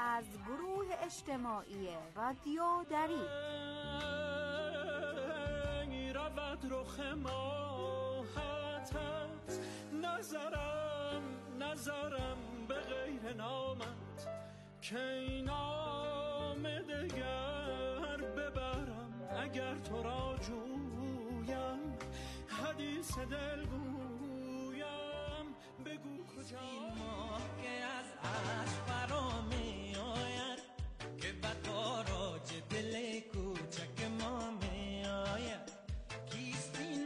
از گروه اجتماعی رادیو دری. رود رخ ماهتت، نظرم به غیر نامت، که این نام دگر ببرم اگر تو را جویم، حدیث دل گویم بگو کجا. این ماه که از عشق فرا می آید، که به تاراج دل کوچک ما می آید. کیست این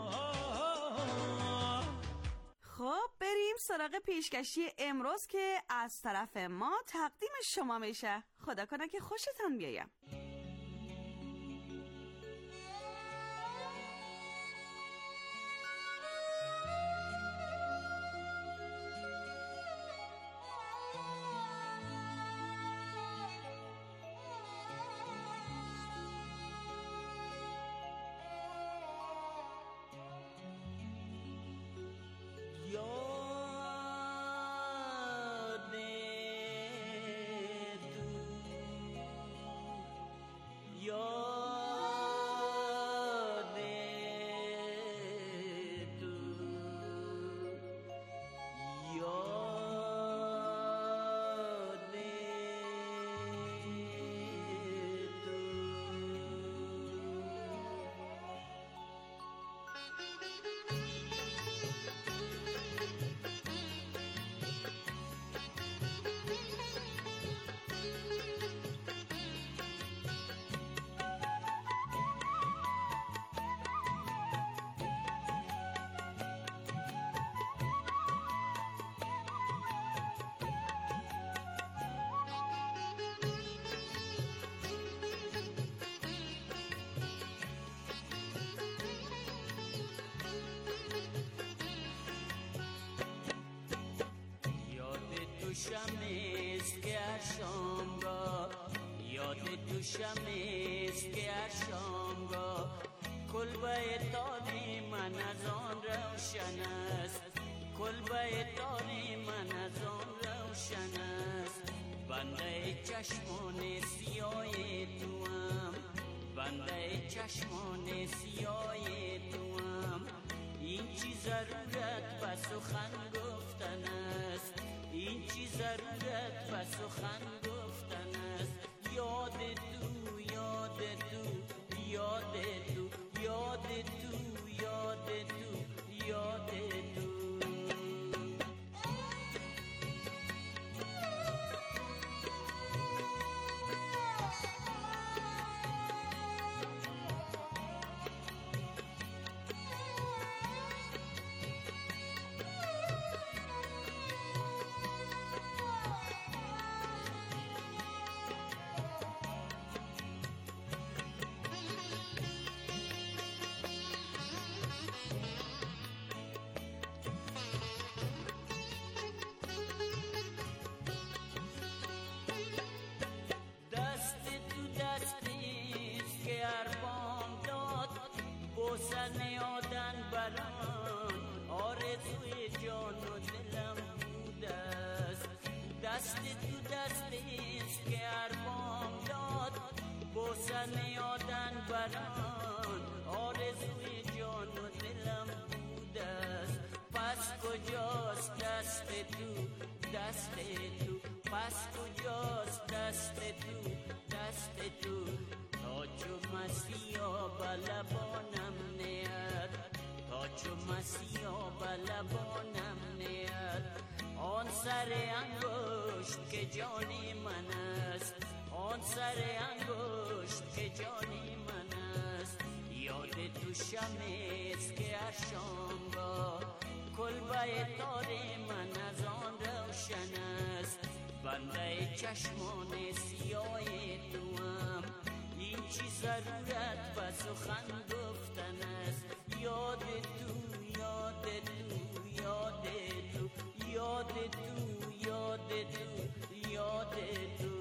ماه؟ خب بریم سراغ پیشکشی امروز که از طرف ما تقدیم شما میشه. خدا کنه که خوشتون بیایم. دوشمیست که هر شامگاه، یاد دوشمیست که هر شامگاه، کلبه تاری من از آن روشن است، کلبه تاری من از آن روشن است. بنده چشمان سیاه تو هم، بنده چشمان سیاه تو هم، این چی ضرورت به سخن گفتن است، این چی ضرورت به سخن گفتن است. یاد تو یاد تو یاد تو یاد تو یاد تو یاد تو. بوسن یادن بران آرزوی جان و دلم بوده است. دست تو دستیست که هر بام داد، بوسن یادن بران آرزوی جان و دلم بوده است. پس کجاست دست تو دست تو، پس کجاست دست تو دست تو. تا چو مسیحا بلبانم نیاد، تا چو مسیحا بلبانم نیاد. آن سر انگشت که جانی من است، آن سر انگشت که جانی من است. یاد تو شمیست که هر شامگاه، کلبه تاری من از آن روشن است. بنده چشمان سیاه تو هم، این چی ضرورت به سخن گفتن است. یاد تو یاد تو یاد تو یاد تو یاد تو یاد تو.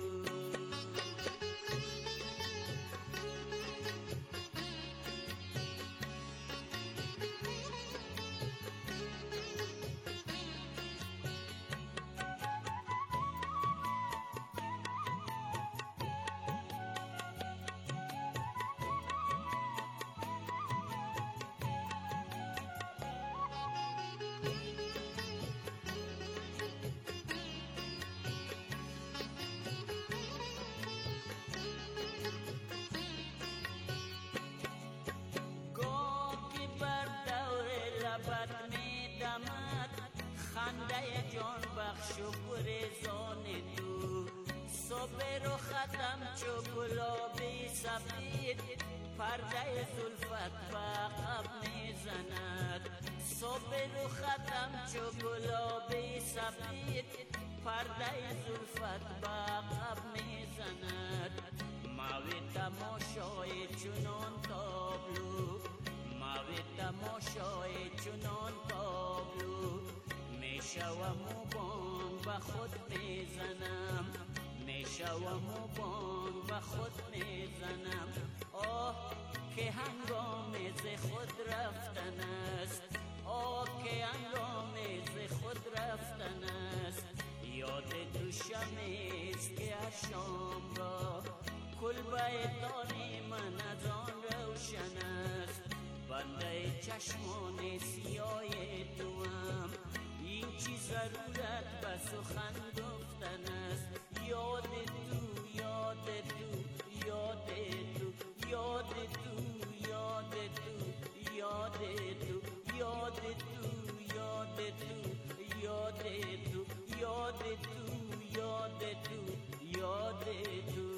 پرده جان بخش و گریزان تو، صبح رو ختم چو گلابی سفید، پرده زلفت به عقب میزند. صبح رو ختم چو گلابی سفید، پرده زلفت به عقب میزند. ماوی تماشای چنان تابلو، ماوی تماشای چنان تابلو، میشوم و بانگ به خود میزنم، میشوم و بانگ به خود میزنم. آه که هنگام ز خود رفتن است، آه که هنگام ز خود رفتن است. یاد تو شمیست که از شام را، کلبه تاری من از آن روشن است. بنده چشمان سیاه تو هم، این چی ضرورت به سخن گفتن است. یاد تو، یاد تو، یاد تو، یاد تو، یاد تو، یاد تو، یاد تو، یاد تو، یاد تو، یاد تو، یاد تو، یاد تو.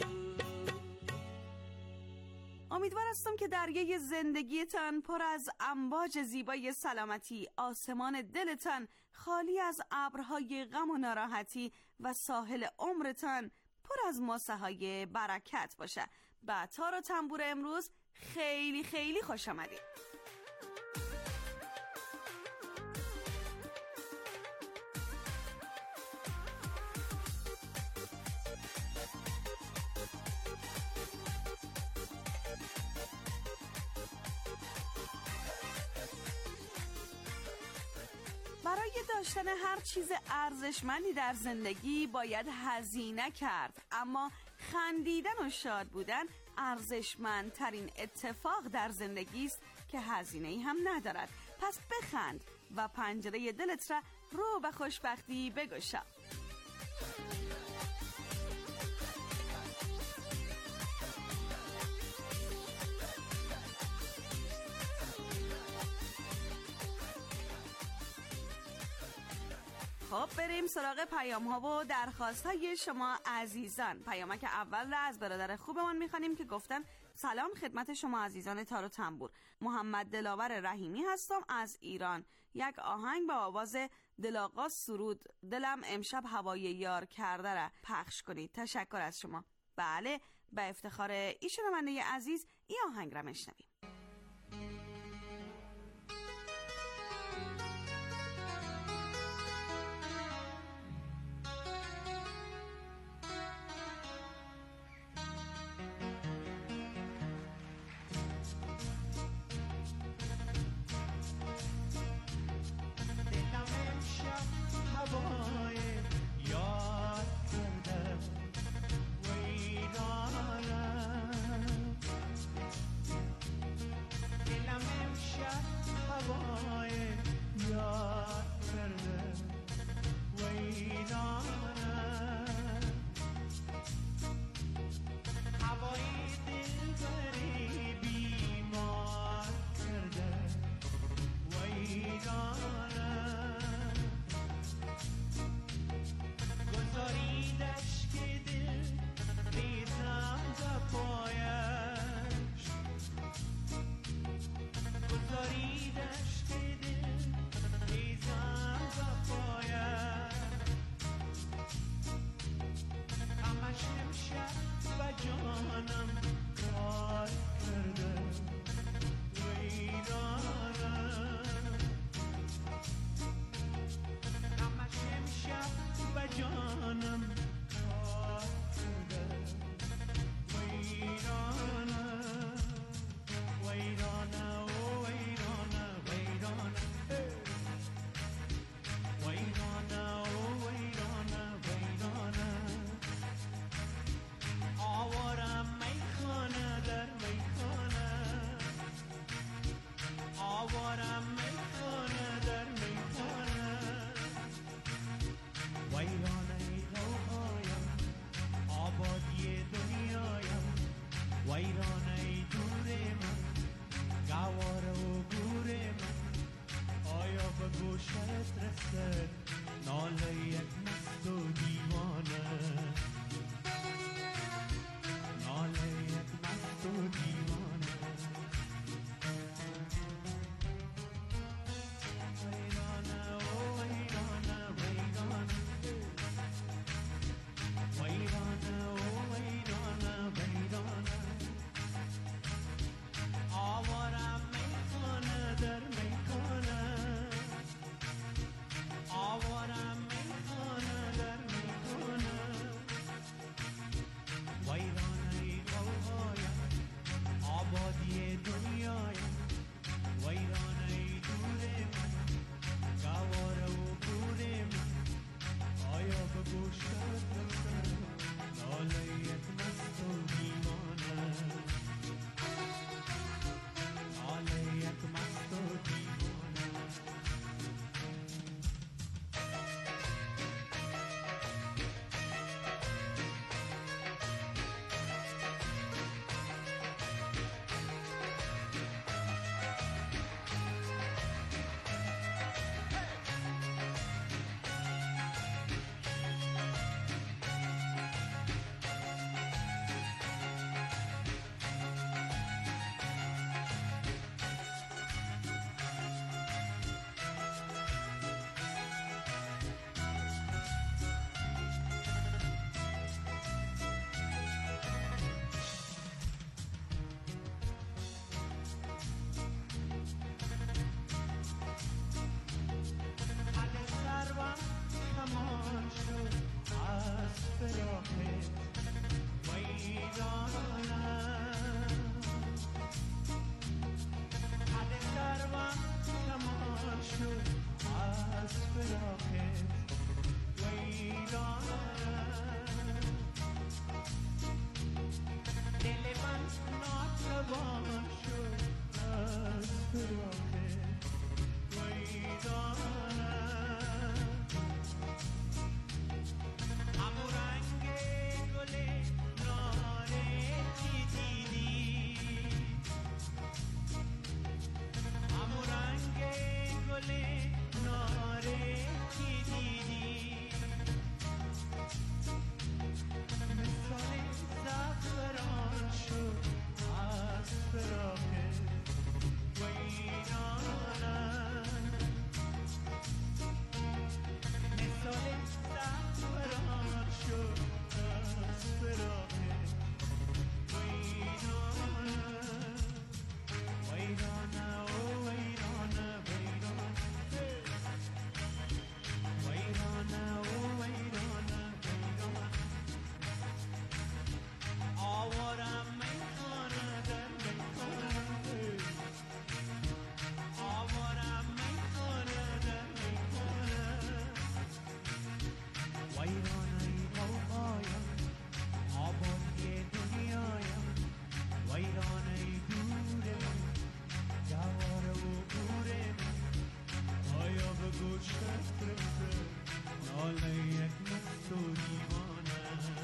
امیدوار هستم که دریای زندگیتان پر از امواج زیبای سلامتی، آسمان دلتان خالی از ابرهای غم و ناراحتی و ساحل عمرتان پر از ماسه های برکت باشه. به تار و تنبور امروز خیلی خیلی خوش آمدید. برای داشتن هر چیز ارزشمندی در زندگی باید هزینه کرد، اما خندیدن و شاد بودن ارزشمندترین اتفاق در زندگی است که هزینه‌ای هم ندارد. پس بخند و پنجره دلت را رو به خوشبختی بگشا. خب بریم سراغ پیام ها و درخواست های شما عزیزان. پیامک اول را از برادر خوبمان میخوانیم که گفتن سلام خدمت شما عزیزان تار و تنبور. محمد دلاور رحیمی هستم از ایران. یک آهنگ با آواز دلاغا سرود دلم امشب هوای یار کرده را پخش کنید. تشکر از شما. بله، به افتخار این شنونده عزیز این آهنگ را میشنویم. فراقت ویرانم حد سروم کمان شد از فراقت ویرانم دل من ناتوان شد از فراقت ویرانم همو رنگ گل نارنجی دیدی همو رنگ گل نارنجی دیدی مثال زعفران شد از فراقت ویرانم مثال زعفران شد از فراقت ویرانم ویرانه و ویرانه ویرانه و ویرانه آوارم میخانه در میخانه آوارم میخانه در میخانه ویرانه ای غوغایم آبادی دنیایم ویرانه ای دور من جواره و گور من آیا به گوشت رسه ناله یک مست و دیوانه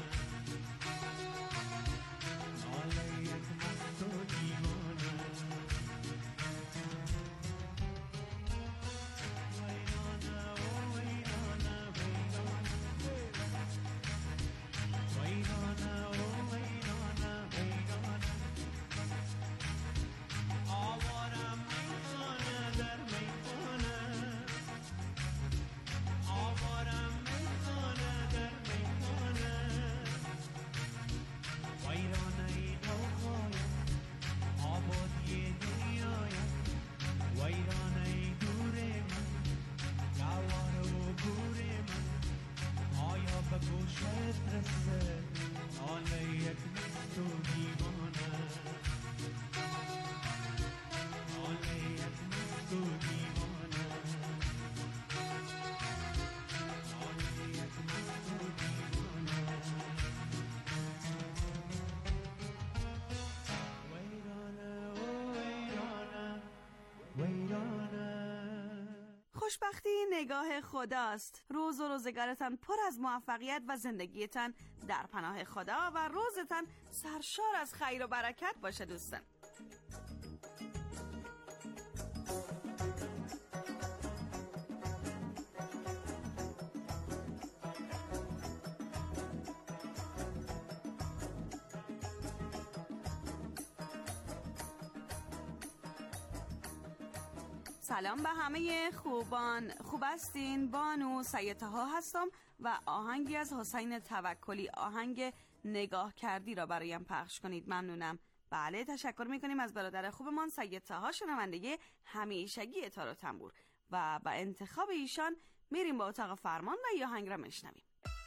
ناله یک مست و دیوانه ویرانه و ویرانه ویرانه و ویرانه ویرانه آوارم میخانه در میخانه آوارم میخانه در میخانه ویرانه ای غوغایم آبادی دنیایم ویرانه ای دور من جواره و گور من آیا به گوشت رسه ناله یک مست و دیوانه ناله یک مست و دیوانه ناله یک مست و دیوانه ویرانه و ویرانه ویرانه خوشبختی نگاه خداست. روز و روزگارتان پر از موفقیت و زندگیتان در پناه خدا و روزتان سرشار از خیر و برکت باشه دوستان. سلام به همه خوبان. خوب هستین؟ بانو سید طاها هستم و آهنگی از حسین توکلی، آهنگ نگاه کردی را برایم پخش کنید. ممنونم. بله، تشکر میکنیم از برادر خوبمان سید طاها، شنونده همیشگی تار و تنبور، و با انتخاب ایشان میریم با اتاق فرمان و این آهنگ را میشنویم.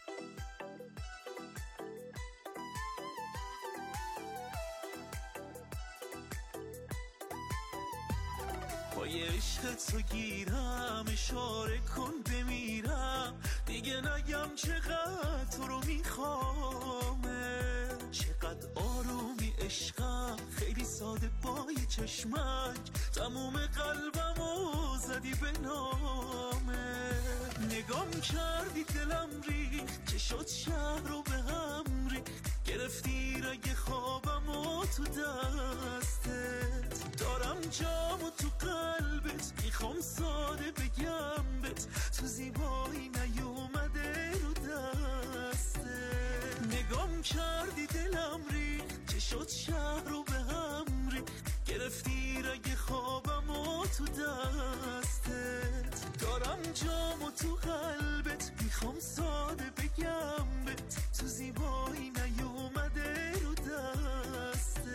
پای عشقت رو گیرم، اشاره کن بمیرم، دیگه نگم چقدر تو رو میخوامه، چقدر آرومی عشقم، خیلی ساده با یه چشمک تموم قلبمو زدی به نامه، نگام کردی دلم ریخت، چه شد شهر رو به هم ریخت، گرفتی رگ خوابمو تو دستت، دارم جامو تو قلبت، میخوام ساده بگم بت، تو زیبایی نیومده رو دستت، نگام کردی دلم ریخت، چه شد شهر رو به هم ریخت، گرفتی رگ خوابمو تو دستت، دارم جامو تو قلبت، میخوام ساده بگم بت، تو زیبایی نیومده رو دستت.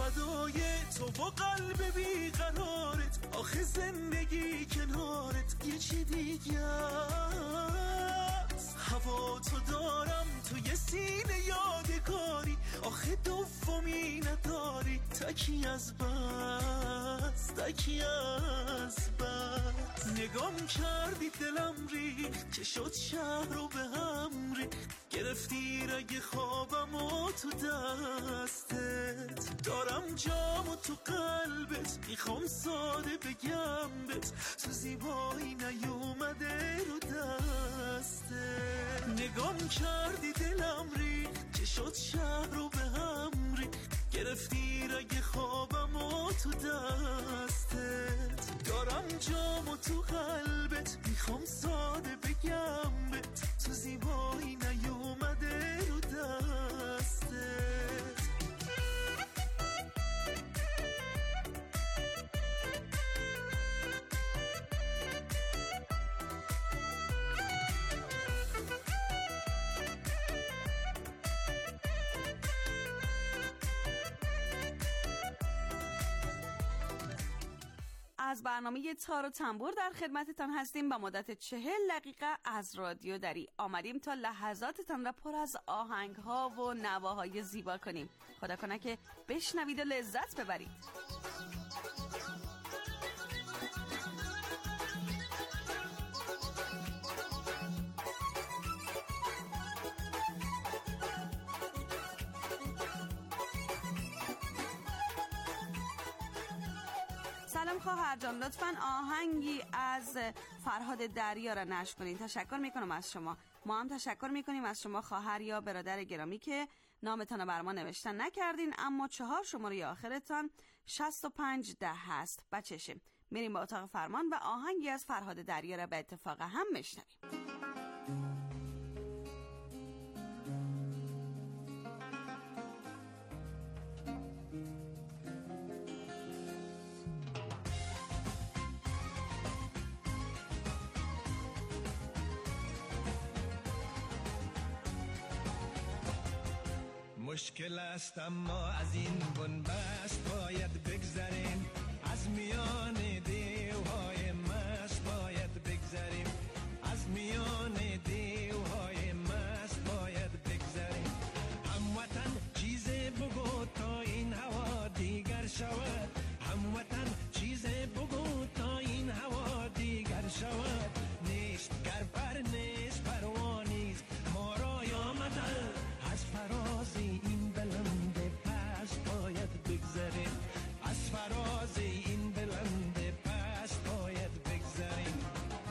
فدای تو با قلب بیقرارت، آخه زندگی کنارت یه چی دیگه است. هوا تو دارم تو یه سینه یادگاری، آخه دومی نداری، تکی از بس، تکی از بس. نگام کردی دلم ریخت که شد شهر رو به هم ریخت، گرفتی رگ خوابم و تو دستت، دارم جام تو قلبت، میخوام ساده بگم بت، تو زیبایی نیومده رو دستت. نگام کردی دلم ریخت که شد شهر رو به هم ریخت، گرفتی رگ خوابم و تو دستت، دارم جام تو قلبت، میخوام ساده بگم بت، تو زیبایی نیومده رو دستت. از برنامه تار و تنبور در خدمتتان هستیم. با مدت 40 دقیقه از رادیو دری آمدیم تا لحظاتتان را پر از آهنگ ها و نواهای زیبا کنیم. خدا کنه که بشنوید و لذت ببرید. سلام خواهر جان، لطفاً آهنگی از فرهاد دریا را نشر کنین. تشکر میکنم از شما. ما هم تشکر میکنیم از شما خواهر یا برادر گرامی که نامتان بر ما نوشتن نکردین، اما 4 شماره آخرتان 6510 هست. بچشه میریم با اتاق فرمان و آهنگی از فرهاد دریا را به اتفاق هم میشنویم. مشکل است اما از این بنبست باید بگذریم، از میان دیوهای مست باید بگذریم، از میان دیوهای مست باید بگذریم. هموطن چیز بگو تا این هوا دیگر شود، هموطن چیز بگو تا این هوا دیگر شود. نیست گر پر نیست پروانیست، ما را آمدن از فراز این بلند پست باید بگذریم، از فراز این بلند پست باید بگذریم.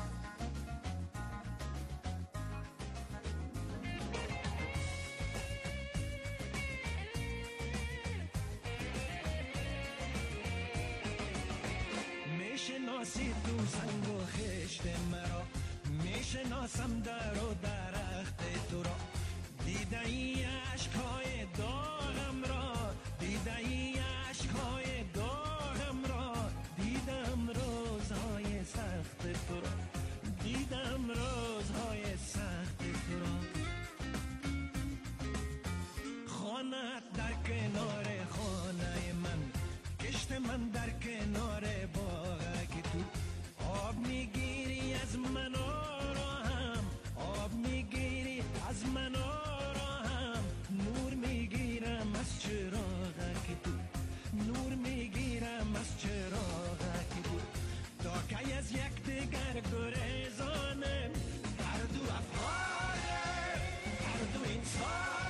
میشناسی تو سنگ و خشت مرا، میشناسم در و درخت تو را، دیده ای عشقهای داغم را، دیده ای عشقهای داغم را، دیدم روزهای سخت تو را، دیدم روزهای سخت تو را. خانه‌ات در کنار خانه من، کشت من در کنار باغک تو، آب میگیری از من را هم، آب میگیری از من را هم، نور میگیرم از چراغک تو، نور میگیرم از چراغک تو. تا که از یک دیگر گریزانه، هر دو افغانه، هر دو انسانه.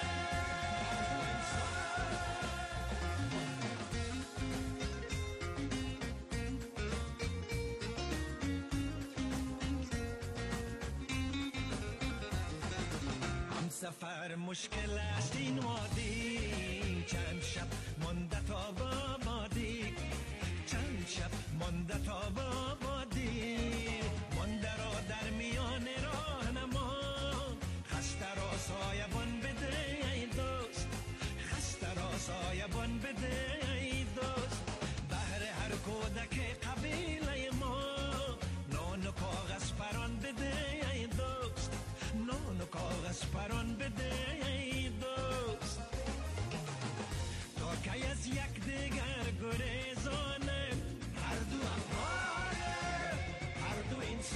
سفر مشکل است این وادی، چند شب مانده تا بابادی، چند شب مانده تا بابادی، مانده را در میان راهنما، خسته را سایبان بده ای دوست، خسته را سایبان بده ای دوست. بهر هر کودک قبیله ما، نان و کاغذ پران بده ای دوست، نان و کاغذ پران بده ای دوست. تا که از یک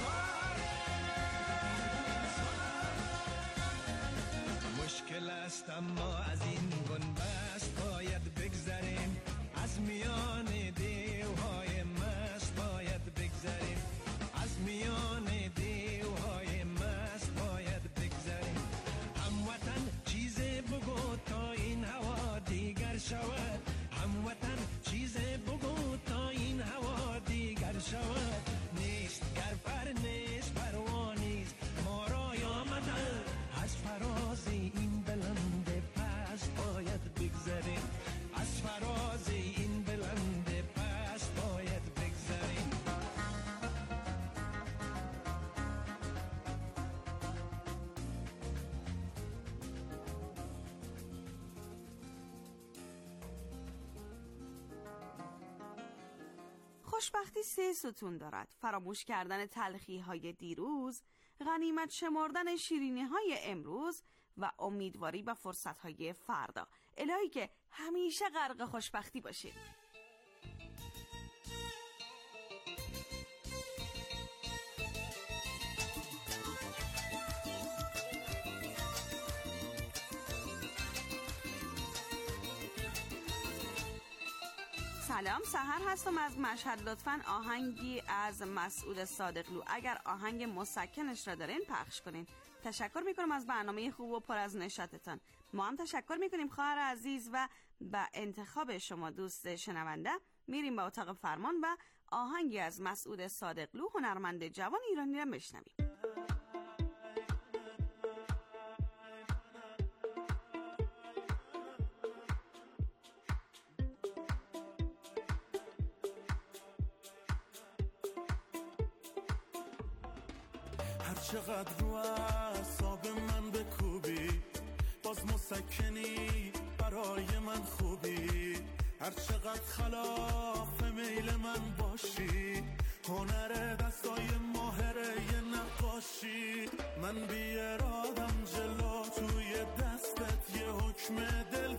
مشکل است اما از این بنبست باید بگذریم، از میان دیوهای مست باید بگذریم، از میان دیوهای مست باید بگذریم. هموطن چیزی بگو تا این هوا دیگر شود، هموطن چیزی بگو تا این هوا دیگر شود. نیست گر پر نیست پروانیست ما را آمدن، از فراز این بلند پست باید بگذریم، از فراز این بلند پست باید بگذریم. خوشبختی 3 ستون دارد: فراموش کردن تلخی های دیروز، غنیمت شمردن شیرینی های امروز و امیدواری به فرصت های فردا. الهی که همیشه غرق خوشبختی باشید. سلام، سحر هستم از مشهد. لطفاً آهنگی از مسعود صادقلو، اگر آهنگ مسکنش را دارین پخش کنین. تشکر میکنم از برنامه خوب و پر از نشاطتان. ما هم تشکر میکنیم خواهر عزیز و به انتخاب شما دوست شنونده میریم به اتاق فرمان و آهنگی از مسعود صادقلو، هنرمند جوان ایرانی را بشنویم. چقدر رو اعصاب من بکوبی، باز مسکنی برای من خوبی. هر چقدر خلاف میل من باشی، هنر دستای ماهره یه نقاشی. من بی ارادم جلو توی دستت یه حکم دل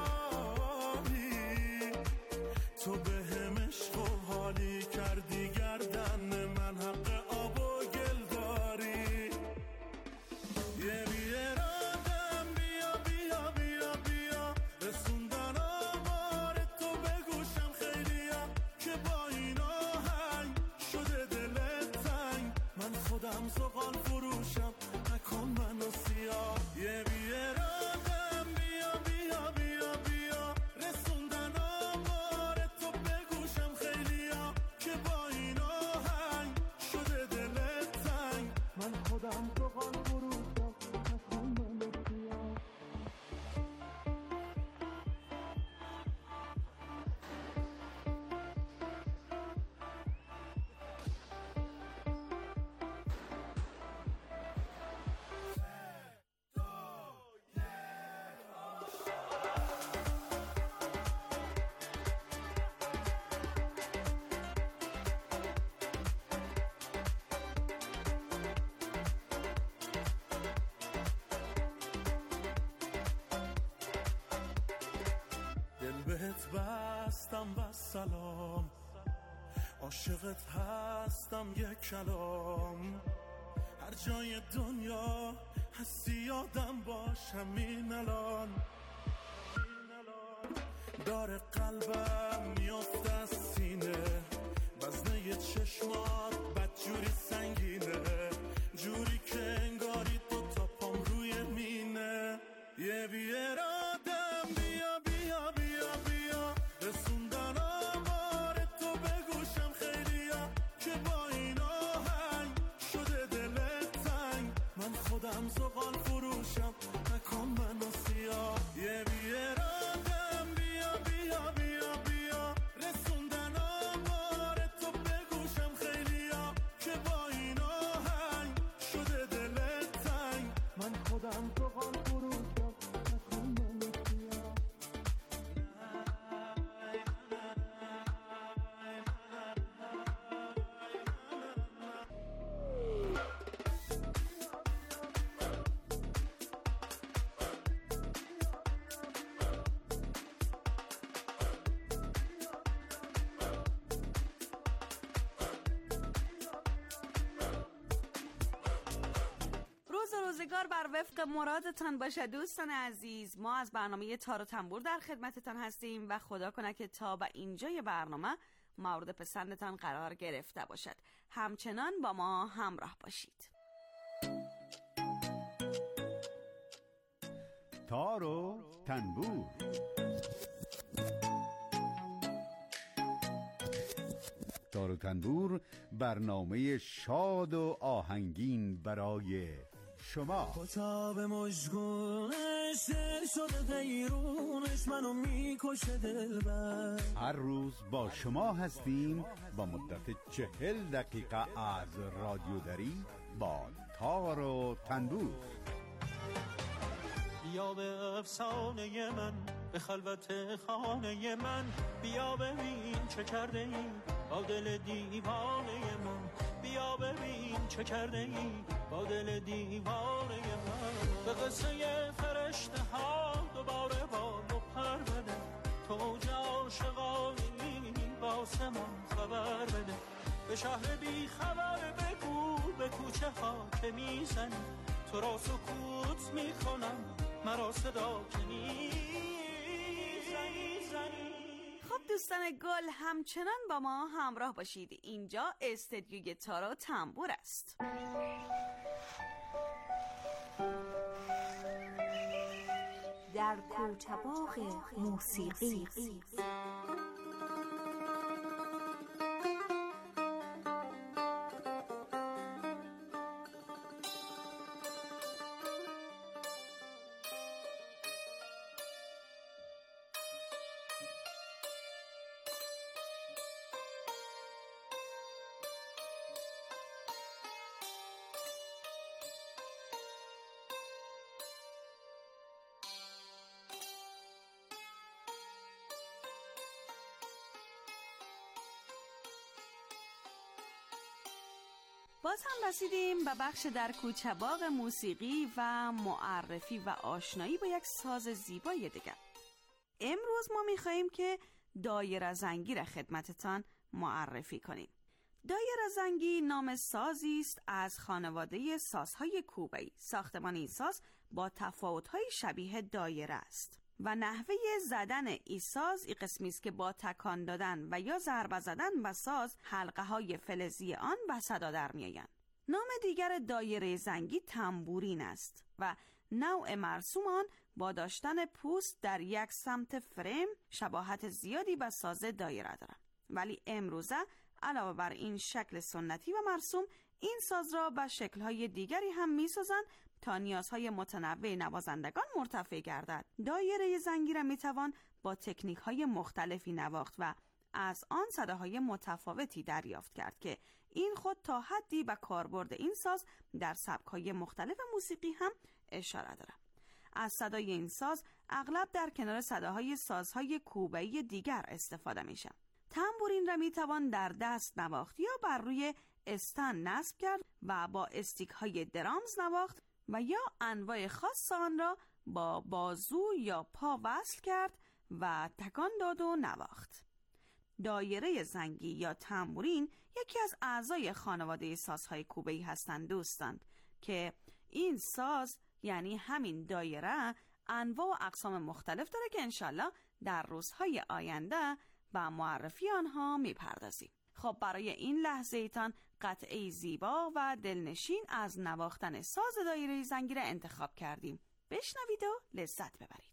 داری. تو به هم عشق و حالی کردی گردن من حق آب و گل داری. یه بی ارادم بیا بیا بیا بیا، رسوندن آمار تو به گوشم خیلیا، که با این آهنگ شده دلت تنگ. من خودم زغال فروشم نکن منو سیاه. یه بی ارادم بیا بیا بیا بیا، رسوندن آمار تو به گوشم خیلیا، که با این آهنگ شده دلت تنگ. من خودم زغال فروشم نکن منو سیاه. دل بهت بستم و سلام، عاشقت هستم یک کلام. هر جای دنیا هستی یادم باش همین الان. داره قلبم میافته از سینه، وزنه چشمات بدجوری سنگینه، جوری که انگاری تو تا پام روی مینه. یه بی ارادم بیا بیا بیا بیا، رسوندن آمار تو به گوشم خیلیا، که با این آهنگ شده دلت تنگ. من خودم زغال فروشم نکن منو سیاه. یه بی ارادم بیا بیا بیا بیا، رسوندن آمار تو به گوشم خیلیا، که با این روز و روزگار بر وفق مرادتان باشه دوستان عزیز. ما از برنامه تار و تنبور در خدمتتان هستیم و خدا کنه که تا به اینجای برنامه مورد پسندتان قرار گرفته باشد. همچنان با ما همراه باشید. تار و تنبور. تار و تنبور برنامه شاد و آهنگین برای شما. کتاب مشگونش دل شده غیرونش منو میکشه دلبر. هر روز با شما هستیم با مدت 40 دقیقه از رادیو دری با تار و تنبور. بیا به افسانه من، به خلوت خانه من، بیا ببین چه کرده ای با دل دیوانه من. بیا ببین چه کرده ای با دل دیوانه من. به قصه فرشته ها دوباره بال و پر بده، توج عاشقانی واسه من خبر بده. به شهر بی خبر بگو به کوچه ها که میزنی، تو را سکوت میکنم مرا صدا کنی. خب دوستان گل همچنان با ما همراه باشید. اینجا استدیوی تار و تنبور است. در کوچه باغ موسیقی. باز هم رسیدیم به بخش در کوچه باغ موسیقی و معرفی و آشنایی با یک ساز زیبای دیگر. امروز ما می‌خواهیم که دایره زنگی را خدمتتان معرفی کنیم. دایره زنگی نام سازی است از خانواده سازهای کوبه‌ای. ساختمان این ساز با تفاوت‌های شبیه دایره است و نحوه زدن این ساز این قسمی است که با تکان دادن و یا ضربه زدن به ساز حلقه‌های فلزی آن به صدا در می‌آیند. نام دیگر دایره زنگی تنبورین است و نوع مرسوم آن با داشتن پوست در یک سمت فریم شباهت زیادی به ساز دایره دارد. ولی امروزه علاوه بر این شکل سنتی و مرسوم، این ساز را به شکل‌های دیگری هم می‌سازند تا نیازهای متنوع نوازندگان مرتفع گردد. دایره زنگی را میتوان با تکنیک‌های مختلفی نواخت و از آن صداهای متفاوتی دریافت کرد که این خود تا حدی به کاربرد این ساز در سبک‌های مختلف موسیقی هم اشاره دارد. از صدای این ساز اغلب در کنار صداهای سازهای کوبه‌ای دیگر استفاده میشه. تنبورین را میتوان در دست نواخت یا بر روی استن نصب کرد و با استیک‌های درامز نواخت و یا انواع خاص آن را با بازو یا پا وصل کرد و تکان داد و نواخت. دایره زنگی یا تنبورین یکی از اعضای خانواده سازهای کوبه‌ای هستند دوستان که این ساز یعنی همین دایره انواع و اقسام مختلف داره که انشالله در روزهای آینده و معرفی آنها میپردازیم. خب برای این لحظه ایتان قطعه زیبا و دلنشین از نواختن ساز دایره زنگی را انتخاب کردیم. بشنوید و لذت ببرید.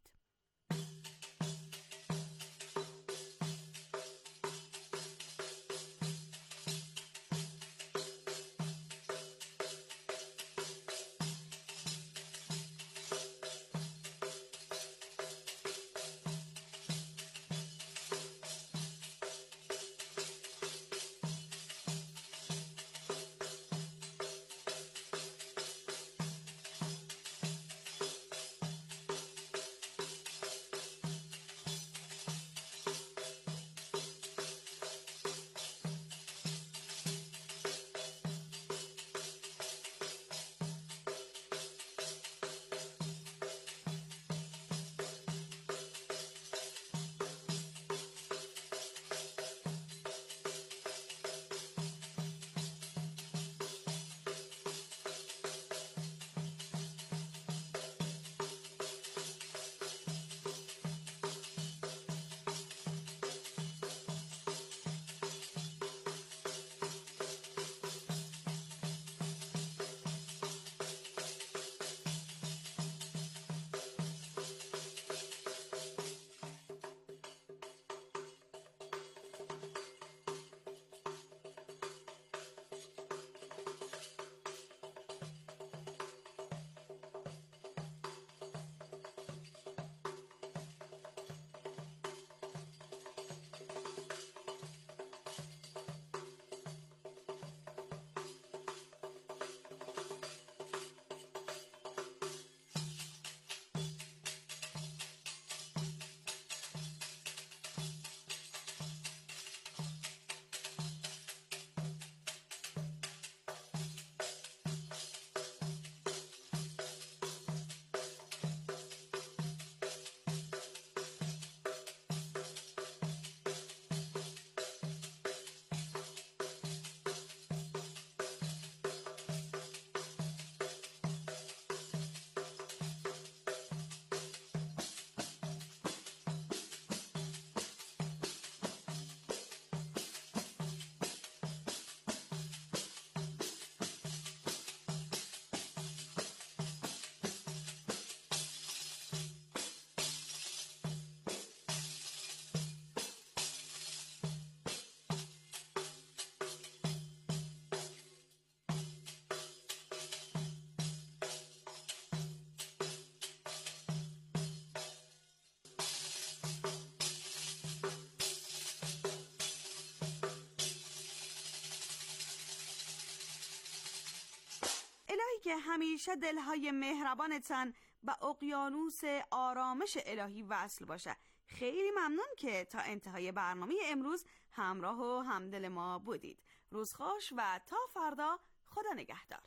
که همیشه دلهای مهربانتان به اقیانوس آرامش الهی وصل باشه. خیلی ممنون که تا انتهای برنامه امروز همراه و همدل ما بودید. روز خوش و تا فردا، خدا نگهدار.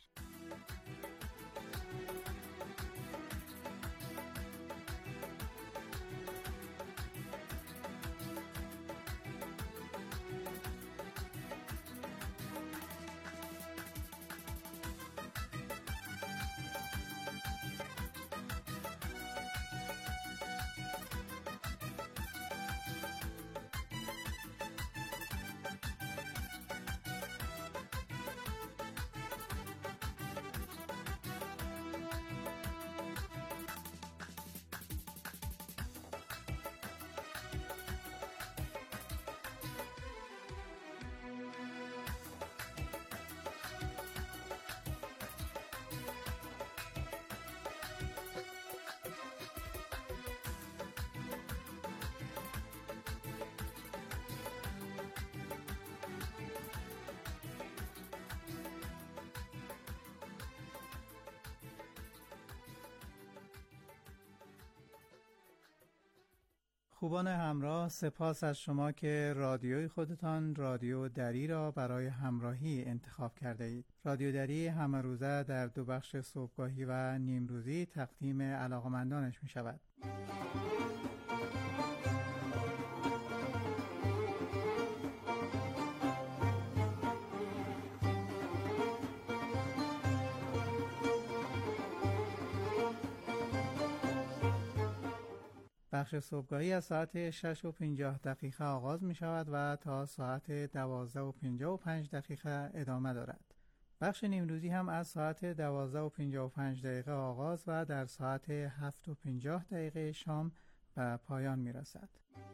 خوبان همراه، سپاس از شما که رادیوی خودتان رادیو دری را برای همراهی انتخاب کرده اید. رادیو دری همه روزه در 2 بخش صبحگاهی و نیمروزی تقدیم علاقمندانش می شود. بخش صبحگاهی از ساعت 6:50 آغاز می شود و تا ساعت 12:55 ادامه دارد. بخش نیمروزی هم از ساعت 12:55 آغاز و در ساعت 7:50 شام به پایان می رسد.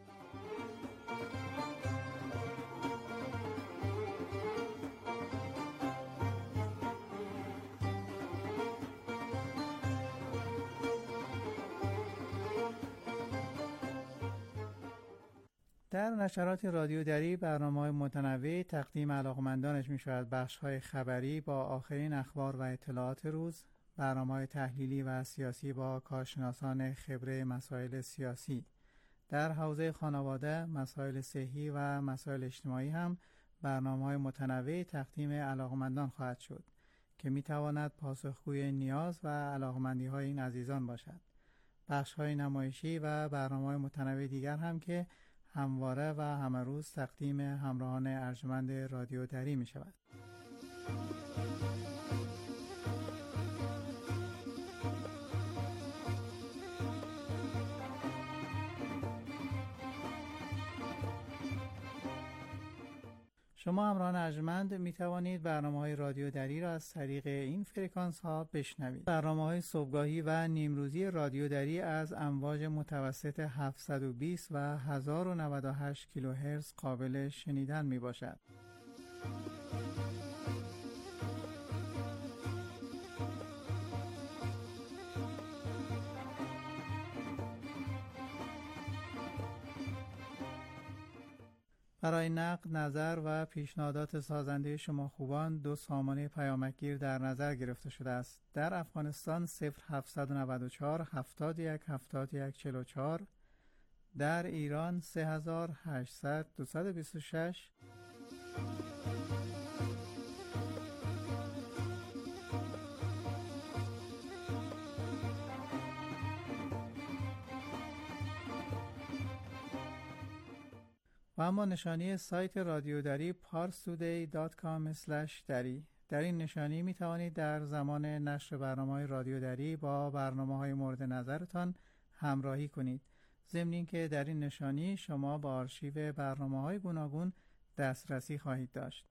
در نشرات رادیو دری برنامه‌های متنوعی تقدیم علاقمندانش می شود. بخش‌های خبری با آخرین اخبار و اطلاعات روز، برنامه‌های تحلیلی و سیاسی با کارشناسان خبره مسائل سیاسی. در حوزه خانواده، مسائل صحی و مسائل اجتماعی هم برنامه‌های متنوعی تقدیم علاقمندان خواهد شد که می تواند پاسخگوی نیاز و علاقمندی‌های این عزیزان باشد. بخش‌های نمایشی و برنامه‌های متنوع دیگر هم که همواره و همه روز تقدیم همراهان ارجمند رادیو دری می شود. شما همراهان ارجمند می توانید برنامه‌های رادیو دری را از طریق این فرکانس ها بشنوید. برنامه‌های صبحگاهی و نیمروزی رادیو دری از امواج متوسط 720 و 1098 کیلوهرتز قابل شنیدن می باشد. برای نقد، نظر و پیشنهادات سازنده شما خوبان 2 سامانه پیامکگیر در نظر گرفته شده است. در افغانستان 0794 71 71 44، در ایران 3800 226 و اما نشانی سایت رادیو دری parstoday.com/dari. در این نشانی می توانید در زمان نشر برنامه‌های رادیو دری با برنامه‌های مورد نظرتان همراهی کنید. ضمن اینکه در این نشانی شما با آرشیو برنامه‌های گوناگون دسترسی خواهید داشت.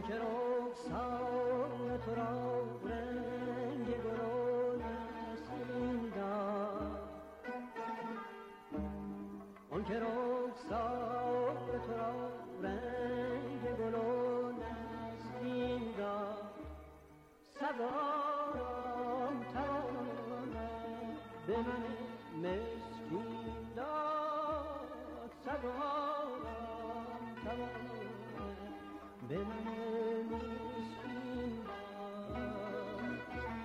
که رخسار تو را رنگ گل و نسرین داد، آن که رخسار تو را رنگ گل و نسرین داد، سوارم تواند به من مسکین داد، سوارم تواند به من مسکین داد.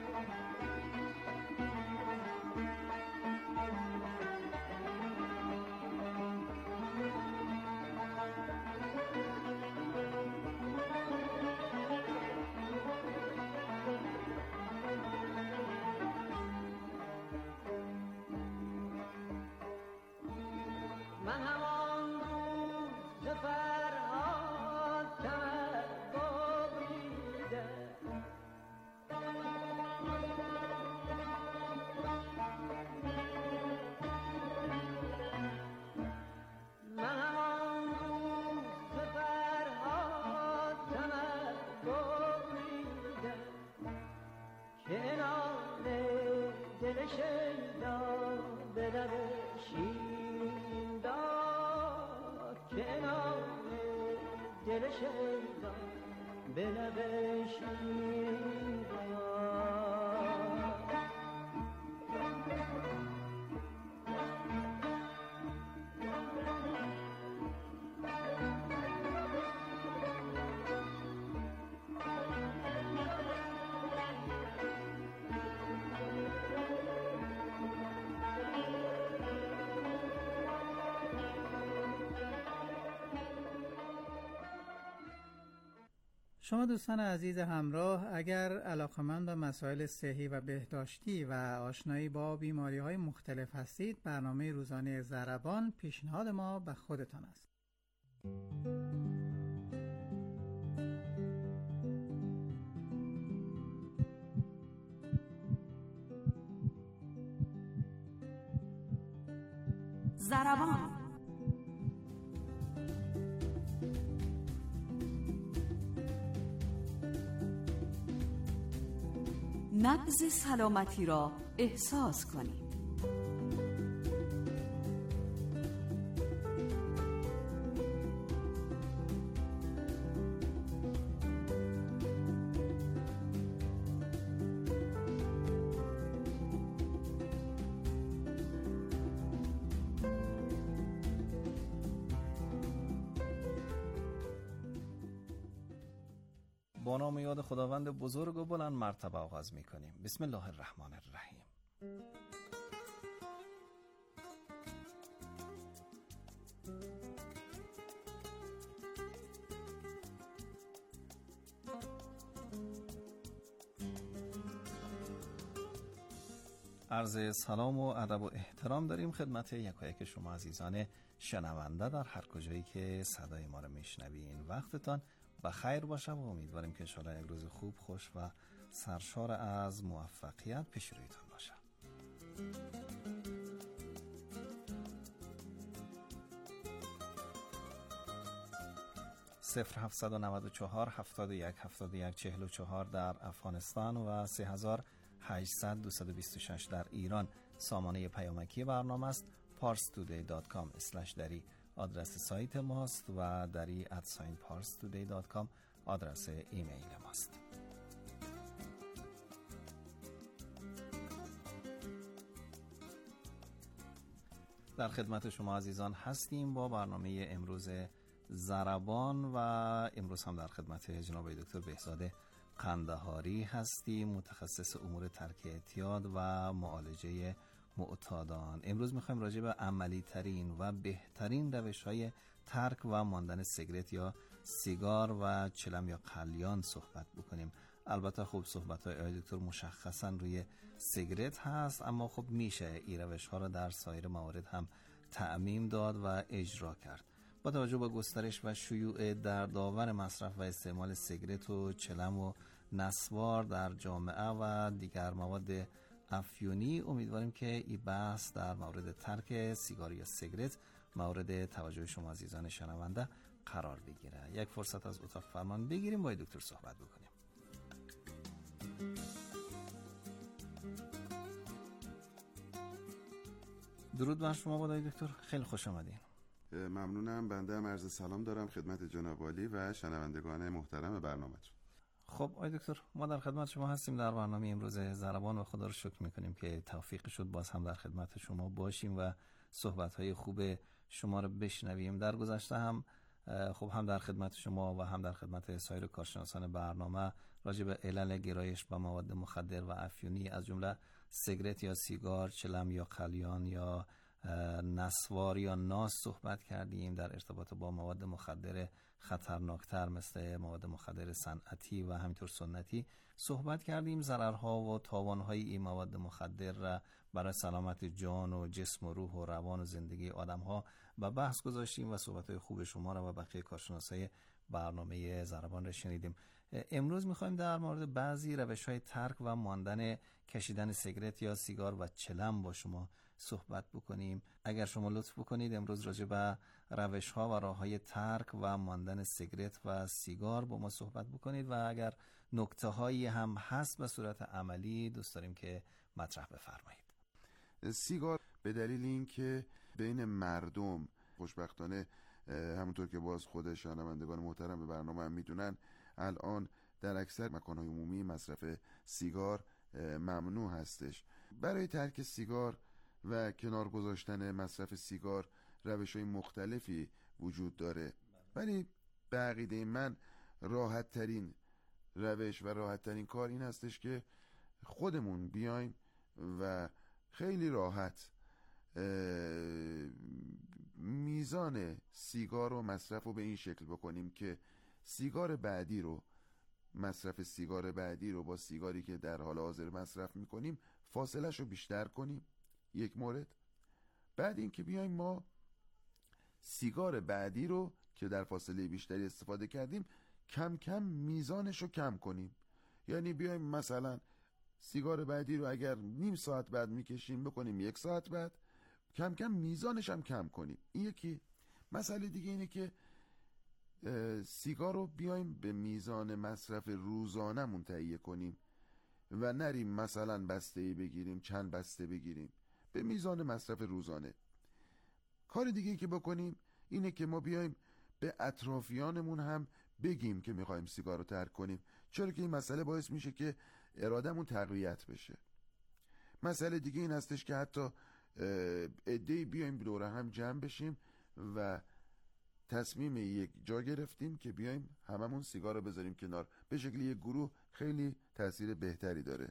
من همان روز ز فرهاد کمر ببریده، من همان روز ز فرهاد کمر ببریده، که نام دل شیدا به لب شیرین داد، که نام دل شیدا به لب شیرین داد. شما دوستان عزیز همراه، اگر علاقه‌مند به مسائل صحی و بهداشتی و آشنایی با بیماری‌های مختلف هستید، برنامه روزانه ضربان پیشنهاد ما به خودتان است. ضربان نبض سلامتی را احساس کنید. با نام یاد خداوند بزرگ و بلند مرتبه آغاز می کنیم. بسم الله الرحمن الرحیم. عرض سلام و ادب و احترام داریم خدمت یکایک شما عزیزان شنونده در هر کجایی که صدای ما رو میشنوین. وقتتان بخیر باشه و امیدواریم که انشاءالله یک روز خوب، خوش و سرشار از موفقیت پیش رویتان باشه. صفر 794 71 71 44 در افغانستان و 3800 226 در ایران سامانه پیامکی برنامه است. parstoday.com/dari آدرس سایت ماست و دری @parstoday.com آدرس ایمیل ماست. در خدمت شما عزیزان هستیم با برنامه امروز ضربان و امروز هم در خدمت جناب دکتر بهزاد قندهاری هستیم، متخصص امور ترک اعتیاد و معالجه معتادان. امروز میخوایم راجع به عملی ترین و بهترین روش های ترک و ماندن سیگرت یا سیگار و چلم یا قلیان صحبت بکنیم. البته خب صحبت های دکتر مشخصا روی سیگرت هست، اما خب میشه این روش ها رو در سایر موارد هم تعمیم داد و اجرا کرد. با توجه به گسترش و شیوع دردآور مصرف و استعمال سیگرت و چلم و نسوار در جامعه و دیگر مواد افیونی، امیدواریم که این بحث در مورد ترک سیگار یا سیگرت مورد توجه شما عزیزان شنونده قرار بگیره. یک فرصت از اتاق فرمان بگیریم با دکتر صحبت بکنیم. درود بر شما با دکتر، خیلی خوش آمدین. ممنونم. بنده هم عرض سلام دارم خدمت جناب عالی و شنوندگان محترم برنامه‌تون. خب آقای دکتر، ما در خدمت شما هستیم در برنامه امروز ضربان و خدا رو شکر میکنیم که توفیق شد باز هم در خدمت شما باشیم و صحبت‌های خوب شما رو بشنویم. در گذشته هم خب هم در خدمت شما و هم در خدمت سایر کارشناسان برنامه راجع به علل گرایش به مواد مخدر و افیونی از جمله سیگرت یا سیگار، چلم یا قلیان یا نسوار یا ناس صحبت کردیم. در ارتباط با مواد مخدر خطرناکتر مثل مواد مخدر صنعتی و همینطور سنتی صحبت کردیم. ضررها و تاوانهای این مواد مخدر را برای سلامت جان و جسم و روح و روان و زندگی آدم‌ها به بحث گذاشتیم و صحبت‌های خوب شما را و بقیه کارشناسای برنامه ضربان را شنیدیم. امروز می‌خوایم در مورد بعضی روش‌های ترک و ماندن کشیدن سیگرت یا سیگار و چلم با شما صحبت بکنیم. اگر شما لطف بکنید امروز راجع به روش‌ها و راه‌های ترک و ماندن سیگرت و سیگار با ما صحبت بکنید و اگر نکته‌هایی هم هست به صورت عملی دوست داریم که مطرح بفرمایید. سیگار به دلیل اینکه بین مردم خوشبختانه همونطور که باز خود شنوندگان محترم به برنامه هم میدونن الان در اکثر مکان‌های عمومی مصرف سیگار ممنوع هستش. برای ترک سیگار و کنار گذاشتن مصرف سیگار روش‌های مختلفی وجود داره، ولی به عقیده من راحت ترین روش و راحت ترین کار این هستش که خودمون بیایم و خیلی راحت میزان سیگار و مصرف رو به این شکل بکنیم که مصرف سیگار بعدی رو با سیگاری که در حال حاضر مصرف میکنیم فاصله‌اش رو بیشتر کنیم. یک مورد. بعد این که بیایم ما سیگار بعدی رو که در فاصله بیشتری استفاده کردیم کم کم میزانش رو کم کنیم. یعنی بیایم مثلا سیگار بعدی رو اگر نیم ساعت بعد میکشیم بکنیم 1 ساعت بعد، کم کم میزانش هم کم کنیم. این یکی. مسئله دیگه اینه که سیگار رو بیایم به میزان مصرف روزانمون تهیه کنیم و نریم مثلا بسته‌ای بگیریم، چند بسته بگیریم، به میزان مصرف روزانه. کار دیگه که بکنیم اینه که ما بیایم به اطرافیانمون هم بگیم که میخوایم سیگار رو ترک کنیم، چرا که این مسئله باعث میشه که ارادهمون تقویت بشه. مسئله دیگه این هستش که حتی عده‌ای بیایم دور هم جمع بشیم و تصمیم یک جا گرفتیم که بیایم هممون سیگار رو بذاریم کنار، به شکل یک گروه خیلی تأثیر بهتری داره.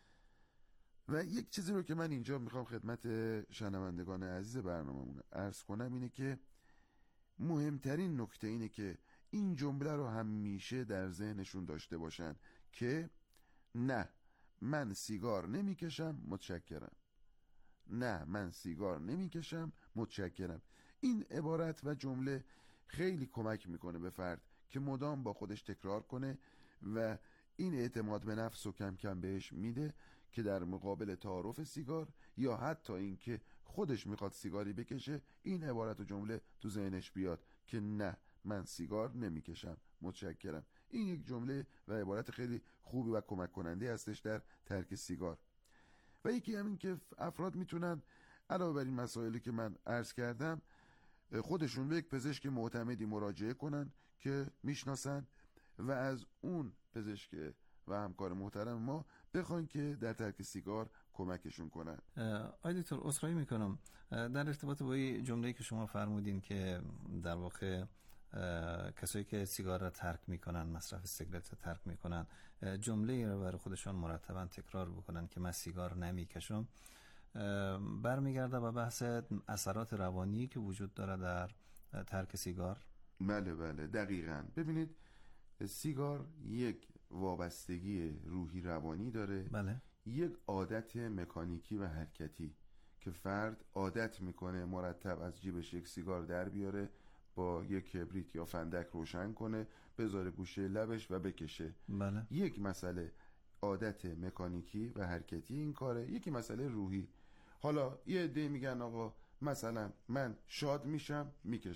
و یک چیزی رو که من اینجا میخوام خدمت شنوندگان عزیز برنامه‌مون عرض کنم اینه که مهمترین نکته اینه که این جمله رو همیشه در ذهنشون داشته باشن که نه من سیگار نمیکشم متشکرم، نه من سیگار نمیکشم متشکرم. این عبارت و جمله خیلی کمک میکنه به فرد که مدام با خودش تکرار کنه و این اعتماد به نفس رو کم کم بهش میده که در مقابل تعارف سیگار یا حتی این که خودش میخواد سیگاری بکشه این عبارت و جمله تو ذهنش بیاد که نه من سیگار نمیکشم متشکرم. این یک جمله و عبارت خیلی خوبی و کمک کننده هستش در ترک سیگار. و یکی همین که افراد میتونن علاوه بر این مسائلی که من عرض کردم خودشون به یک پزشک معتمدی مراجعه کنن که میشناسن و از اون پزشک و همکار محترم ما بخواین که در ترک سیگار کمکشون کنن. آقای دکتر عذرخواهی میکنم در ارتباط با این جمله‌ای که شما فرمودین که در واقع کسایی که سیگار را ترک میکنن، مصرف سیگارت را ترک میکنن، جمله را برای خودشان مرتبا تکرار بکنن که من سیگار نمیکشم، برمیگرده به بحث اثرات روانی که وجود داره در ترک سیگار. بله دقیقاً. ببینید سیگار یک وابستگی روحی روانی داره. بله. یک عادت مکانیکی و حرکتی که فرد عادت میکنه مرتب از جیبش یک سیگار در بیاره، با یک کبریت یا فندک روشن کنه، بذاره گوشه لبش و بکشه. بله. یک مسئله عادت مکانیکی و حرکتی این کاره، یکی مسئله روحی. حالا یه عده میگن آقا مثلا من شاد میشم میکشم،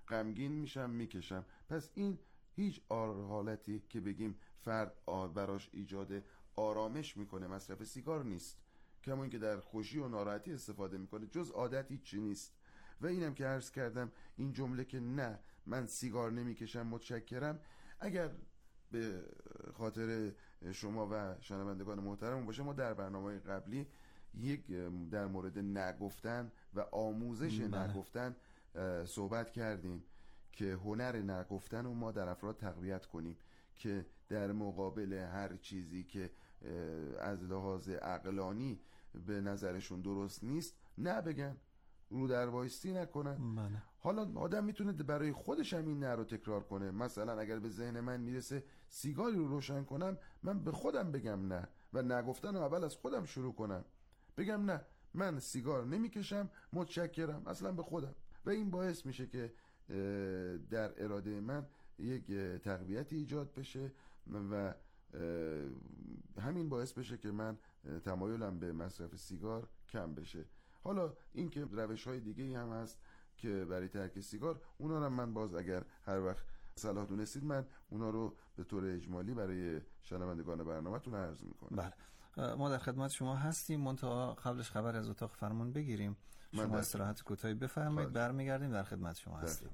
غمگین میشم میکشم. پس این هیچ حالتی که بگیم فرد براش ایجاد آرامش میکنه مصرف سیگار نیست، کما اینکه در خوشی و ناراحتی استفاده میکنه، جز عادت هیچی نیست. و اینم که عرض کردم این جمله که نه من سیگار نمیکشم متشکرم، اگر به خاطر شما و شنوندگان محترم باشه، ما در برنامه قبلی یک در مورد نگفتن و آموزش نگفتن صحبت کردیم که هنر نگفتن رو ما در افراد تقویت کنیم که در مقابل هر چیزی که از لحاظ عقلانی به نظرشون درست نیست نه بگن، رو در وایستی نکنن. حالا آدم میتونه برای خودش هم این نه رو تکرار کنه. مثلا اگر به ذهن من میرسه سیگاری رو روشن کنم، من به خودم بگم نه و نگفتن رو اول از خودم شروع کنم، بگم نه من سیگار نمیکشم متشکرم، اصلا به خودم. و این باعث میشه که در اراده من یک تقویتی ایجاد بشه و همین باعث بشه که من تمایلم به مصرف سیگار کم بشه. حالا این که روش‌های دیگه‌ای هم هست که برای ترک سیگار، اونا رو من باز اگر هر وقت صلاح دونستید من اونا رو به طور اجمالی برای شنوندگان برنامه‌تون عرض می‌کنم. بله، ما در خدمت شما هستیم. منتها قبلش خبر از اتاق فرمان بگیریم. شما استراحت کوتاهی بفرمایید، برمیگردیم در خدمت شما هستیم.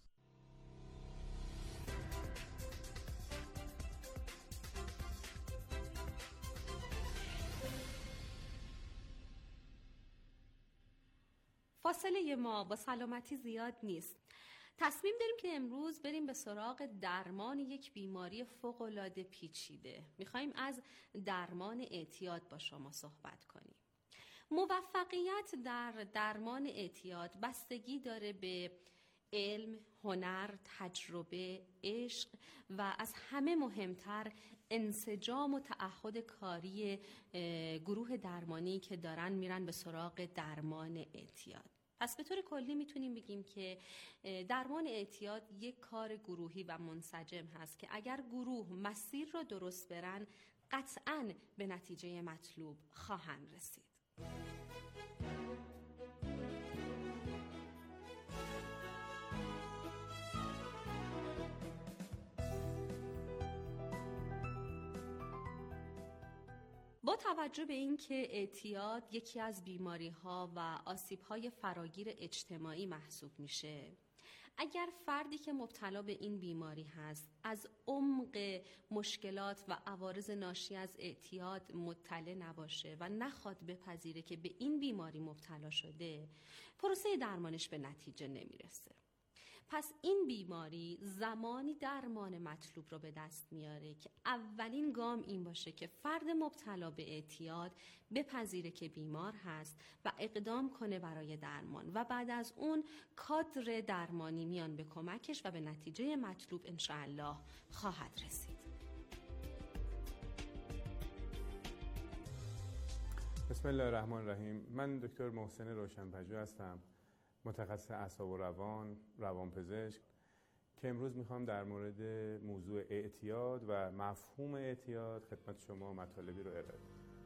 فاصله ما با سلامتی زیاد نیست. تصمیم داریم که امروز بریم به سراغ درمان یک بیماری فوق‌العاده پیچیده. میخوایم از درمان اعتیاد با شما صحبت کنیم. موفقیت در درمان اعتیاد بستگی داره به علم، هنر، تجربه، عشق و از همه مهمتر انسجام و تعهد کاری گروه درمانی که دارن میرن به سراغ درمان اعتیاد. پس به طور کلی میتونیم بگیم که درمان اعتیاد یک کار گروهی و منسجم هست که اگر گروه مسیر را درست برن قطعاً به نتیجه مطلوب خواهند رسید. با توجه به اینکه اعتیاد یکی از بیماری‌ها و آسیب‌های فراگیر اجتماعی محسوب میشه، اگر فردی که مبتلا به این بیماری هست از عمق مشکلات و عوارض ناشی از اعتیاد مطلع نباشه و نخواد بپذیره که به این بیماری مبتلا شده، پروسه درمانش به نتیجه نمیرسه. پس این بیماری زمانی درمان مطلوب رو به دست میاره که اولین گام این باشه که فرد مبتلا به اعتیاد بپذیره که بیمار هست و اقدام کنه برای درمان و بعد از اون کادر درمانی میان به کمکش و به نتیجه مطلوب انشاءالله خواهد رسید. بسم الله الرحمن الرحیم. من دکتر محسن روشن‌پژوه هستم، متخصص اعصاب و روانپزشک، که امروز میخوام در مورد موضوع اعتیاد و مفهوم اعتیاد خدمت شما مطالبی رو ارائه بدم.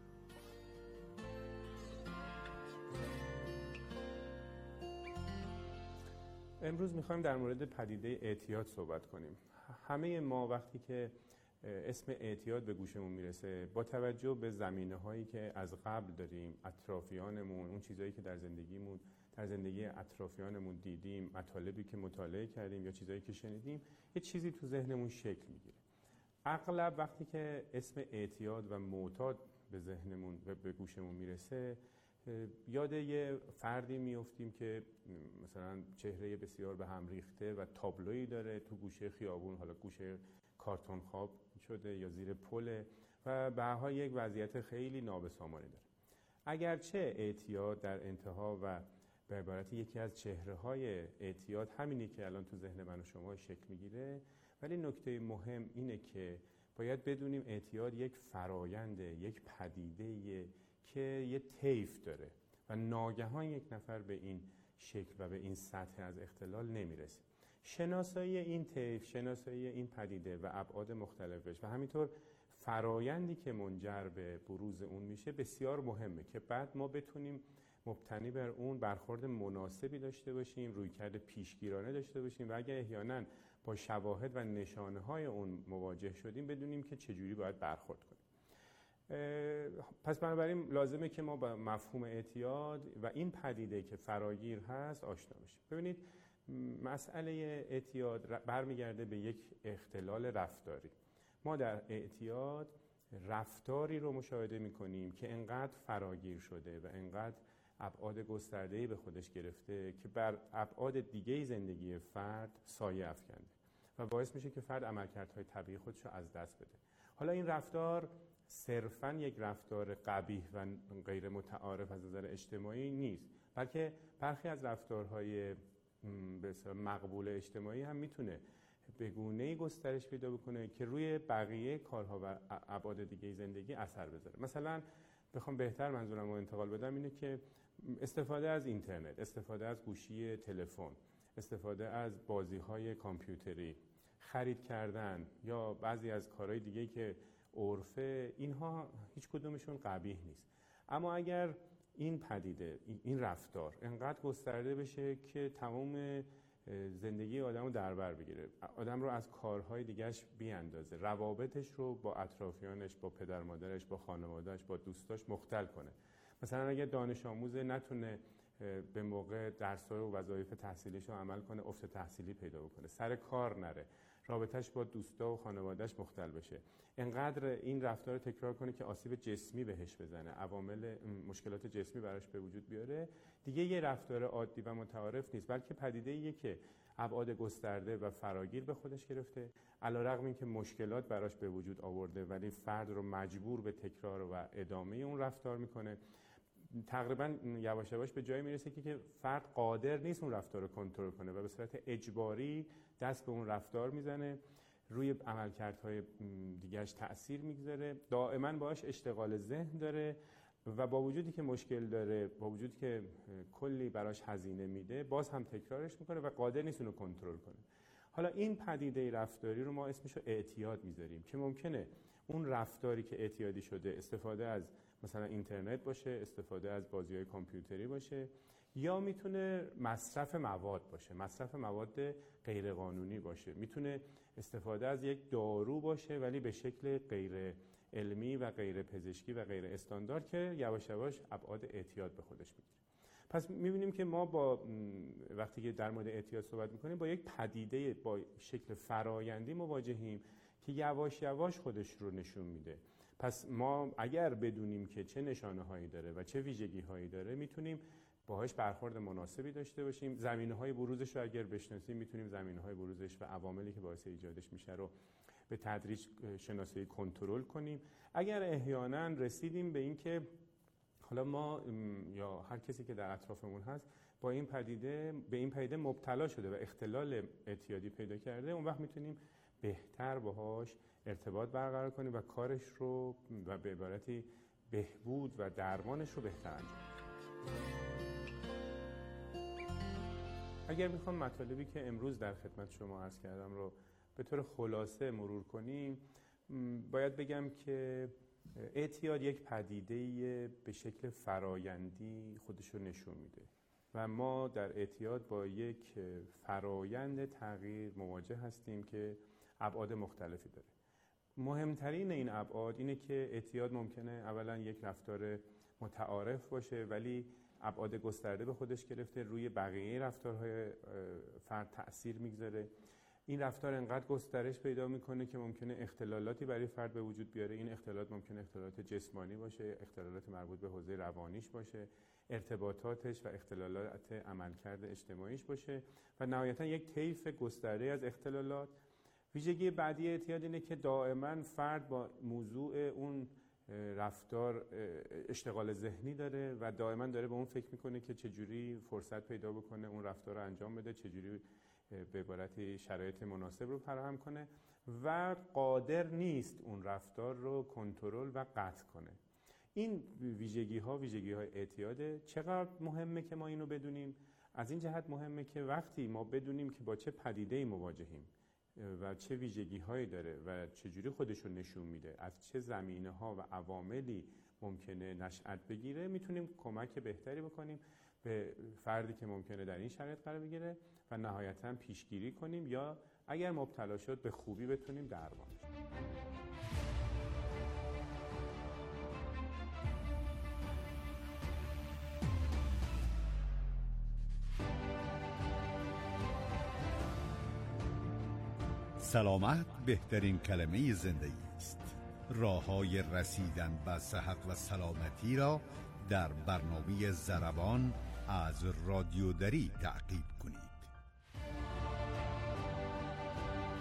امروز میخوایم در مورد پدیده اعتیاد صحبت کنیم. همه ما وقتی که اسم اعتیاد به گوشمون میرسه، با توجه به زمینه‌هایی که از قبل داریم، اطرافیانمون، اون چیزایی که در زندگیمون، در زندگی اطرافیانمون دیدیم، مطالبی که مطالعه کردیم یا چیزایی که شنیدیم، یه چیزی تو ذهنمون شکل میگیره. اغلب وقتی که اسم اعتیاد و معتاد به ذهنمون و به گوشمون میرسه، یاد یه فردی میافتیم که مثلا چهره بسیار به هم ریخته و تابلویی داره تو گوشه خیابون، حالا گوشه کارتون خواب شده یا زیر پله و به هر حال یک وضعیت خیلی نابسامانی داره. اگرچه اعتیاد در انتها و به عبارت یکی از چهره‌های اعتیاد همینی که الان تو ذهن من و شما شکل میگیره، ولی نکته مهم اینه که باید بدونیم اعتیاد یک فراینده، یک پدیده که یه طیف داره و ناگهان یک نفر به این شکل و به این سطح از اختلال نمیرسه. شناسایی این طیف، شناسایی این پدیده و ابعاد مختلفش و همینطور فرایندی که منجر به بروز اون میشه بسیار مهمه که بعد ما بتونیم مبتنی بر اون برخورد مناسبی داشته باشیم، رویکرد پیشگیرانه داشته باشیم و اگر احیانا با شواهد و نشانه‌های اون مواجه شدیم بدونیم که چجوری باید برخورد کنیم. پس بنابراین لازمه که ما با مفهوم اعتیاد و این پدیده که فراگیر هست آشنا بشیم. ببینید مسئله اعتیاد برمیگرده به یک اختلال رفتاری. ما در اعتیاد رفتاری رو مشاهده می‌کنیم که انقدر فراگیر شده و انقدر ابعاد گسترده‌ای به خودش گرفته که بر ابعاد دیگه زندگی فرد سایه افکنده و باعث میشه که فرد عملکردهای طبیعی خودش رو از دست بده. حالا این رفتار صرفاً یک رفتار قبیح و غیر متعارف از نظر اجتماعی نیست، بلکه برخی از رفتارهای به اصطلاح مقبول اجتماعی هم میتونه به گونه‌ای گسترش پیدا بکنه که روی بقیه کارها و ابعاد دیگه زندگی اثر بذاره. مثلا بخوام بهتر منظورم رو انتقال بدم اینه که استفاده از اینترنت، استفاده از گوشی تلفن، استفاده از بازی‌های کامپیوتری، خرید کردن یا بعضی از کارهای دیگه که عرفه، اینها هیچ کدومشون قبیح نیست. اما اگر این پدیده، این رفتار انقدر گسترده بشه که تمام زندگی آدم رو در بر بگیره، آدم رو از کارهای دیگهش بیاندازه، روابطش رو با اطرافیانش، با پدر مادرش، با خانوادهش، با دوستاش مختل کنه. مثلا اگه دانش آموز نتونه به موقع درس‌ها و وظایف تحصیلیش رو عمل کنه، افت تحصیلی پیدا بکنه، سر کار نره، رابطهش با دوستا و خانوادهش مختل بشه، انقدر این رفتار رو تکرار کنه که آسیب جسمی بهش بزنه، عوامل مشکلات جسمی براش به وجود بیاره، دیگه یه رفتار عادی و متعارف نیست، بلکه پدیده‌ایه که ابعاد گسترده و فراگیر به خودش گرفته، علیرغم اینکه مشکلات براش به وجود آورده ولی فرد رو مجبور به تکرار و ادامه اون رفتار میکنه. تقریبا یواش یواش به جایی میرسه که فرد قادر نیست اون رفتار رو کنترل کنه و به صورت اجباری دست به اون رفتار میزنه، روی عملکردهای دیگه‌اش تأثیر میگذاره، دائما باهاش اشتغال ذهن داره و با وجودی که مشکل داره، با وجودی که کلی براش هزینه میده، باز هم تکرارش میکنه و قادر نیست اون رو کنترل کنه. حالا این پدیده رفتاری رو ما اسمش رو اعتیاد میذاریم که ممکنه اون رفتاری که اعتیادی شده استفاده از مثلا اینترنت باشه، استفاده از بازی‌های کامپیوتری باشه، یا میتونه مصرف مواد باشه، مصرف مواد غیرقانونی باشه، میتونه استفاده از یک دارو باشه ولی به شکل غیر علمی و غیر پزشکی و غیر استاندارد که یواش یواش ابعاد اعتیاد به خودش میگیره. پس میبینیم که ما با وقتی که در مورد اعتیاد صحبت میکنیم با یک پدیده با شکل فرایندی مواجهیم که یواش یواش خودش رو نشون میده. پس ما اگر بدونیم که چه نشانه هایی داره و چه ویژگی هایی داره میتونیم باهاش برخورد مناسبی داشته باشیم. زمینه‌های بروزش رو اگر بشناسیم میتونیم زمینه‌های بروزش و عواملی که باعث ایجادش میشه رو به تدریج شناسایی کنترل کنیم. اگر احیانا رسیدیم به این که حالا ما یا هر کسی که در اطرافمون هست با این پدیده به این پدیده مبتلا شده و اختلال اعتیادی پیدا کرده، اون وقت میتونیم بهتر باهاش ارتباط برقرار کنیم و کارش رو و به عبارتی بهبود و درمانش رو بهتر انجام بدیم. اگر میخوام مطالبی که امروز در خدمت شما عرض کردم رو به طور خلاصه مرور کنیم، باید بگم که اعتیاد یک پدیده به شکل فرایندی خودش رو نشون میده و ما در اعتیاد با یک فرایند تغییر مواجه هستیم که ابعاد مختلفی داره. مهمترین این ابعاد اینه که اعتیاد ممکنه اولا یک رفتار متعارف باشه ولی ابعاد گسترده به خودش گرفته، روی بقیه رفتارهای فرد تأثیر میگذاره. این رفتار انقدر گسترش پیدا میکنه که ممکنه اختلالاتی برای فرد به وجود بیاره. این اختلالات ممکنه اختلالات جسمانی باشه، اختلالات مربوط به حوزه روانیش باشه، ارتباطاتش و اختلالات عملکرد اجتماعیش باشه و نهایتا یک طیف گسترده از اختلالات. ویژگی بعدی اعتیاد اینه که دائما فرد با موضوع اون رفتار اشتغال ذهنی داره و دائما داره به اون فکر میکنه که چجوری فرصت پیدا بکنه اون رفتار رو انجام بده، چجوری به عبارتی شرایط مناسب رو فراهم کنه و قادر نیست اون رفتار رو کنترل و قطع کنه. این ویژگی ها اعتیاده. چقدر مهمه که ما اینو بدونیم؟ از این جهت مهمه که وقتی ما بدونیم که با چه پدیده‌ای مواجهیم و چه ویژگی هایی داره و چجوری خودش رو نشون میده، از چه زمینه ها و عواملی ممکنه نشأت بگیره میتونیم کمک بهتری بکنیم به فردی که ممکنه در این شرایط قرار بگیره و نهایتاً پیشگیری کنیم یا اگر مبتلا شد به خوبی بتونیم درمانش کنیم. سلامت بهترین کلمه زندگی است. راه‌های رسیدن به صحت و سلامتی را در برنامه ضربان از رادیو دری تعقیب کنید.